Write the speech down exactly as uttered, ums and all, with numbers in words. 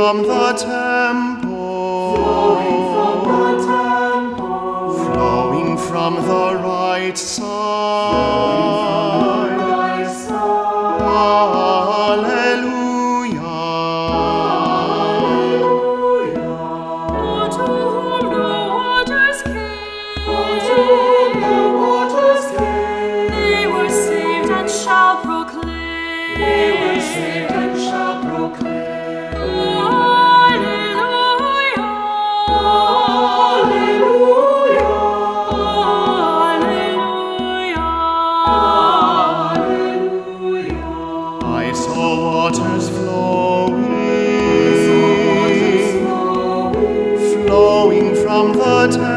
from the temple, flowing from the temple, flowing from the right side. right side. Alleluia. Alleluia. To whom the waters came, Unto whom the waters came, they were saved and shall proclaim. they were saved and shall proclaim. Alleluia. Alleluia. Alleluia. Alleluia. I saw waters flowing, Waters flowing, flowing from the temple,